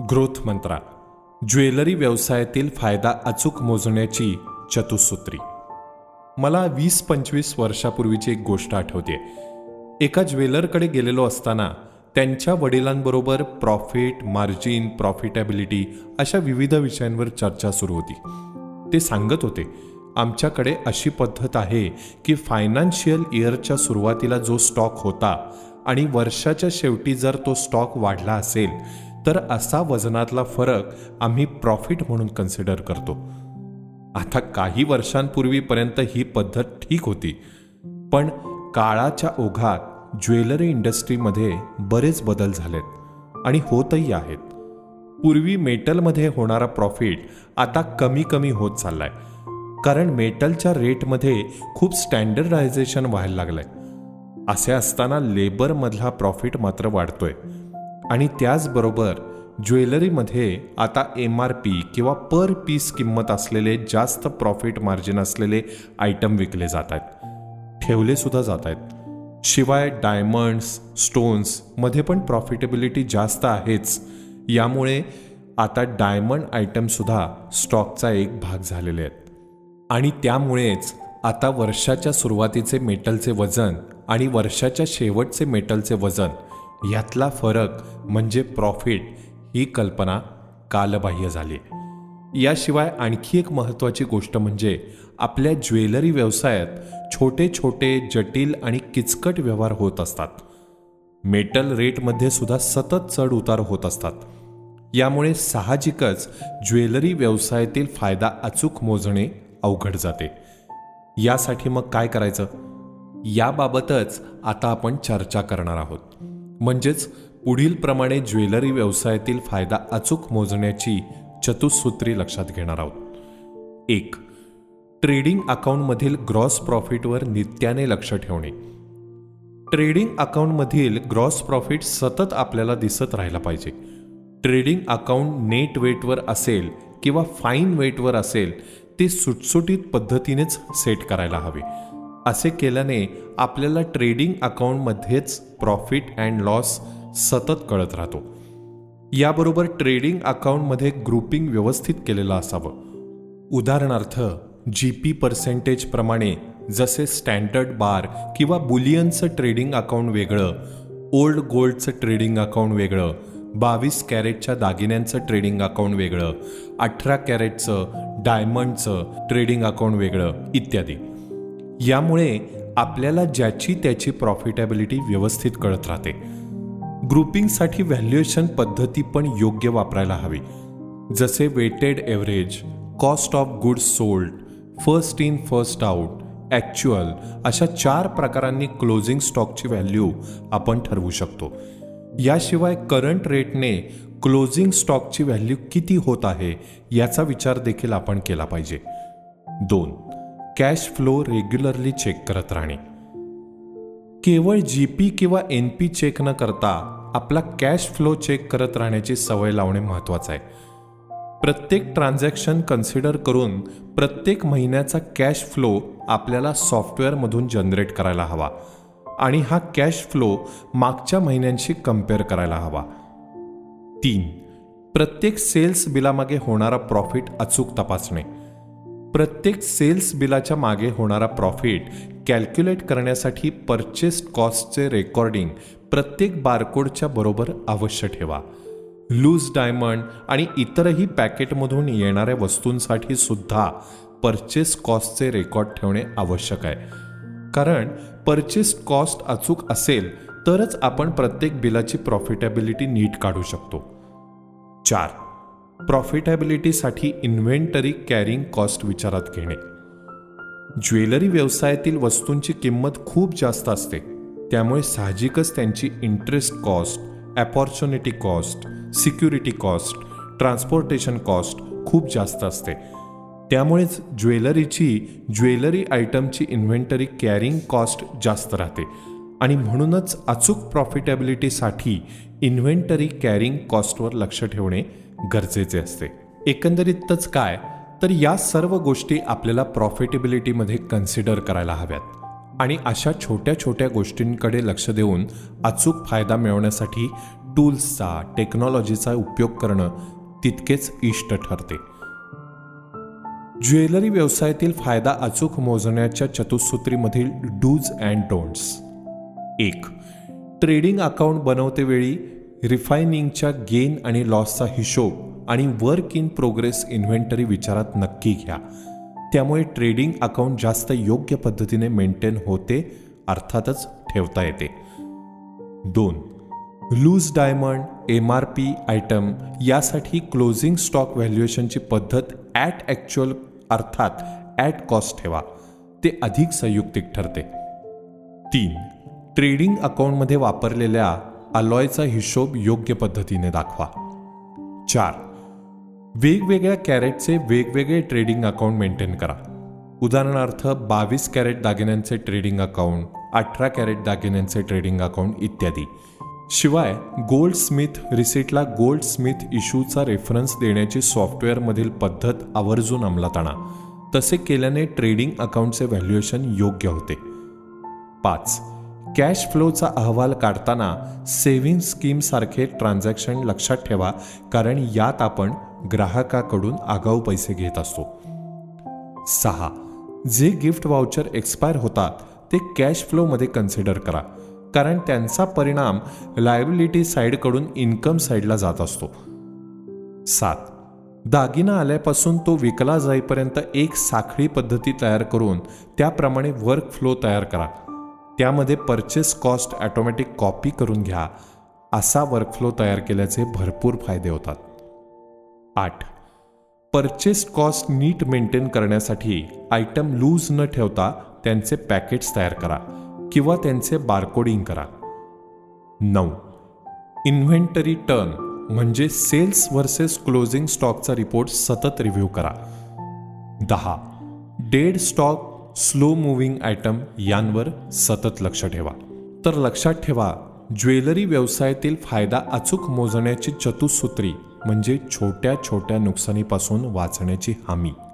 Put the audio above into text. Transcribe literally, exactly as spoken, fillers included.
Growth मंत्रा, jewellery व्यवसायातील फायदा अचूक मोजण्याची चतुसूत्री. मला वीस पंचवीस वर्षापूर्वीची एक गोष्ट आठवते. एका ज्वेलरकडे गेलेलो असताना त्यांच्या वडिलांबरोबर प्रॉफिट, मार्जिन, प्रॉफिटेबिलिटी अशा विविध विषयांवर चर्चा सुरू होती. ते सांगत होते, आमच्याकडे अशी पद्धत आहे की फायनान्शियल इयरच्या सुरुवातीला जो स्टॉक होता आणि वर्षाच्या शेवटी जर तो स्टॉक वाढला असेल तर असा वजनातला फरक आम्ही प्रॉफिट म्हणून कन्सिडर करतो. आता काही वर्षांपूर्वीपर्यंत ही पद्धत ठीक होती, पण काळाच्या ओघात ज्वेलरी इंडस्ट्रीमध्ये बरेच बदल झालेत आणि होतही आहेत. पूर्वी मेटलमध्ये होणारा प्रॉफिट आता कमी कमी होत चाललाय, कारण मेटलच्या रेटमध्ये खूप स्टँडर्डायझेशन व्हायला लागलंय. असे असताना लेबरमधला प्रॉफिट मात्र वाढतोय आणि त्याचबरोबर ज्वेलरीमध्ये आता एम आर पी किंवा पर पीस किंमत असलेले जास्त प्रॉफिट मार्जिन असलेले आयटम विकले जात आहेत, ठेवले सुद्धा जात आहेत. शिवाय डायमंड्स, स्टोन्स मध्ये पण प्रॉफिटेबिलिटी जास्त आहेच. यामुळे आता डायमंड आयटम सुद्धा स्टॉकचा एक भाग झालेले आहेत. आणि त्यामुळेच आता वर्षाच्या सुरुवातीचे मेटलचे वजन आणि वर्षाच्या शेवटचे मेटलचे वजन यातला फरक म्हणजे प्रॉफिट ही कल्पना कालबाह्य झाली. याशिवाय आणखी एक महत्त्वाची गोष्ट म्हणजे आपल्या ज्वेलरी व्यवसायात छोटे छोटे जटिल आणि किचकट व्यवहार होत असतात. मेटल रेटमध्ये सुद्धा सतत चढ उतार होत असतात. यामुळे साहजिकच ज्वेलरी व्यवसायातील फायदा अचूक मोजणे अवघड जाते. यासाठी मग काय करायचं, याबाबतच आता आपण चर्चा करणार आहोत. म्हणजेच पुढील प्रमाणे ज्वेलरी व्यवसायातील फायदा अचूक मोजण्याची चतुसूत्री लक्षात घेणार आहोत. एक, ट्रेडिंग अकाउंटमधील ग्रॉस प्रॉफिटवर नित्याने लक्ष ठेवणे. ट्रेडिंग अकाउंटमधील ग्रॉस प्रॉफिट सतत आपल्याला दिसत राहायला पाहिजे. ट्रेडिंग अकाउंट नेट वेटवर असेल किंवा फाईन वेटवर असेल ते सुटसुटीत पद्धतीनेच सेट करायला हवे. असे केल्याने आपल्याला ट्रेडिंग अकाउंटमध्येच प्रॉफिट अँड लॉस सतत कळत राहतो. याबरोबर ट्रेडिंग अकाउंटमध्ये ग्रुपिंग व्यवस्थित केलेलं असावं. उदाहरणार्थ जी पी पर्सेंटेज प्रमाणे जसे स्टँडर्ड बार किंवा बुलियनचं ट्रेडिंग अकाउंट वेगळं, ओल्ड गोल्डचं ट्रेडिंग अकाउंट वेगळं, बावीस कॅरेटच्या दागिन्यांचं ट्रेडिंग अकाउंट वेगळं, अठरा कॅरेटचं डायमंडचं ट्रेडिंग अकाउंट वेगळं इत्यादी. यामुळे आपल्याला ज्याची त्याची प्रॉफिटेबिलिटी व्यवस्थित कळत राहते. ग्रुपिंगसाठी व्हॅल्युएशन पद्धती पण योग्य वापरायला हवी. जसे weighted average, cost of goods sold, first in first out, actual अशा चार प्रकारांनी क्लोजिंग स्टॉकची व्हॅल्यू आपण ठरवू शकतो. याशिवाय करंट रेटने क्लोजिंग स्टॉकची व्हॅल्यू किती होत आहे याचा विचार देखील आपण केला पाहिजे. दोन, कॅश फ्लो रेग्युलरली चेक करत राहणे. केवळ जी पी किंवा एन पी चेक न करता आपला कॅश फ्लो चेक करत राहण्याची सवय लावणे महत्त्वाचं आहे. प्रत्येक ट्रान्झॅक्शन कन्सिडर करून प्रत्येक महिन्याचा कॅश फ्लो आपल्याला सॉफ्टवेअरमधून जनरेट करायला हवा आणि हा कॅश फ्लो मागच्या महिन्यांशी कम्पेअर करायला हवा. तीन, प्रत्येक सेल्स बिलामागे होणारा प्रॉफिट अचूक तपासणे. प्रत्येक सेल्स बिलाच्या मागे होणारा प्रॉफिट कॅल्क्युलेट करण्यासाठी परचेस कॉस्टचे रेकॉर्डिंग प्रत्येक बारकोडच्या बरोबर अवश्य ठेवा. लूज डायमंड आणि इतरही पॅकेटमधून येणाऱ्या वस्तूंसाठी सुद्धा परचेस कॉस्टचे रेकॉर्ड ठेवणे आवश्यक आहे, कारण परचेस कॉस्ट अचूक असेल तरच आपण प्रत्येक बिलाची प्रॉफिटेबिलिटी नीट काढू शकतो. चार, प्रॉफिटेबिलिटीसाठी इन्व्हेंटरी कॅरिंग कॉस्ट विचारात घेणे. ज्वेलरी व्यवसायातील वस्तूंची किंमत खूप जास्त असते, त्यामुळे साहजिकच त्यांची interest cost, opportunity cost, security cost, transportation cost खूप जास्त असते. त्यामुळेच ज्वेलरीची jewellery item inventory carrying cost जास्त राहते आणि म्हणूनच अचूक प्रॉफिटेबिलिटीसाठी इन्व्हेंटरी कॅरिंग कॉस्टवर लक्ष ठेवणे गरजेचे असते. एकंदरीतच काय तर या सर्व गोष्टी आपल्याला प्रॉफिटेबिलिटीमध्ये कन्सिडर करायला हव्यात आणि अशा छोट्या छोट्या गोष्टींकडे लक्ष देऊन अचूक फायदा मिळवण्यासाठी टूल्सचा, टेक्नॉलॉजीचा उपयोग करणं तितकेच इष्ट ठरते. ज्वेलरी व्यवसायातील फायदा अचूक मोजण्याच्या चतुसूत्रीमधील डूज अँड डोंट्स. एक, ट्रेडिंग अकाउंट बनवतेवेळी रिफायनिंगच्या गेन आणि लॉसचा हिशोब आणि वर्क इन प्रोग्रेस इन्व्हेंटरी विचारात नक्की घ्या. त्यामुळे ट्रेडिंग अकाउंट जास्त योग्य पद्धतीने मेंटेन होते, अर्थातच ठेवता येते. दोन, loose diamond, M R P item यासाठी क्लोजिंग स्टॉक व्हॅल्युएशनची पद्धत ॲट ॲक्च्युअल अर्थात ॲट कॉस्ट ठेवा. ते अधिक संयुक्तिक ठरते. तीन, ट्रेडिंग अकाउंटमध्ये वापरलेल्या अलॉयचा हिशोब योग्य पद्धतीने दाखवा. चार, वेगवेगळ्या कॅरेटचे वेगवेगळे ट्रेडिंग अकाउंट मेंटेन करा. उदाहरणार्थ बावीस कॅरेट दागिन्यांचे ट्रेडिंग अकाउंट, अठरा कॅरेट दागिन्यांचे ट्रेडिंग अकाउंट इत्यादी. शिवाय गोल्ड स्मिथ रिसिटला गोल्ड स्मिथ इश्यूचा रेफरन्स देण्याची सॉफ्टवेअरमधील पद्धत आवर्जून अंमलात आणा. तसे केल्याने ट्रेडिंग अकाउंटचे व्हॅल्युएशन योग्य होते. पाच, कॅश फ्लोचा अहवाल काढताना सेव्हिंग स्कीमसारखे ट्रान्झॅक्शन लक्षात ठेवा, कारण यात आपण ग्राहकाकडून आगाऊ पैसे घेत असतो. सहा, जे गिफ्ट वाउचर एक्सपायर होतात ते कॅश फ्लोमध्ये कन्सिडर करा, कारण त्यांचा परिणाम लायबिलिटी साईडकडून इन्कम साईडला जात असतो. सात, दागिना आल्यापासून तो विकला जाईपर्यंत एक साखळी पद्धती तयार करून त्याप्रमाणे वर्क फ्लो तयार करा. त्यामध्ये परचेस कॉस्ट ऑटोमॅटिक कॉपी करून घ्या. असा वर्कफ्लो तयार केल्याचे भरपूर फायदे होतात. आठ, परचेस कॉस्ट नीट मेंटेन करण्यासाठी आयटम लूज न ठेवता त्यांचे पॅकेट्स तयार करा किंवा त्यांचे बारकोडिंग करा. नऊ, इन्व्हेंटरी टर्न म्हणजे सेल्स व्हर्सेस क्लोजिंग स्टॉकचा रिपोर्ट सतत रिव्ह्यू करा. दहा, dead stock, slow moving item यांवर सतत लक्ष ठेवा. तर लक्षात ठेवा, ज्वेलरी व्यवसायातील फायदा अचूक मोजण्याची चतुसूत्री म्हणजे छोट्या छोट्या नुकसानीपासून वाचण्याची हमी.